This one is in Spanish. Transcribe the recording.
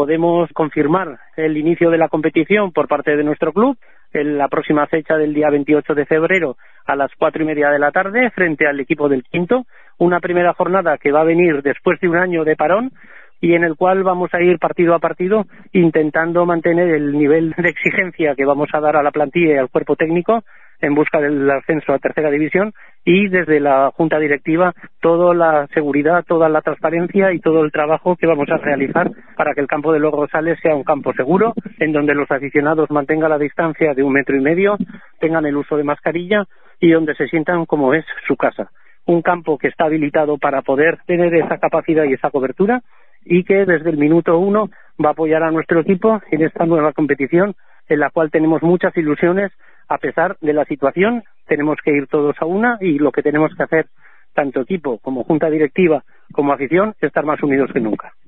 podemos confirmar el inicio de la competición por parte de nuestro club en la próxima fecha del día 28 de febrero a las 4:30 de la tarde frente al equipo del Quinto, una primera jornada que va a venir después de un año de parón y en el cual vamos a ir partido a partido intentando mantener el nivel de exigencia que vamos a dar a la plantilla y al cuerpo técnico en busca del ascenso a tercera división, y desde la Junta Directiva toda la seguridad, toda la transparencia y todo el trabajo que vamos a realizar para que el campo de Los Rosales sea un campo seguro, en donde los aficionados mantengan la distancia de 1,5 metros, tengan el uso de mascarilla y donde se sientan como es su casa. Un campo que está habilitado para poder tener esa capacidad y esa cobertura y que desde el minuto 1 va a apoyar a nuestro equipo en esta nueva competición en la cual tenemos muchas ilusiones. A pesar de la situación, tenemos que ir todos a una y lo que tenemos que hacer, tanto equipo como junta directiva como afición, es estar más unidos que nunca.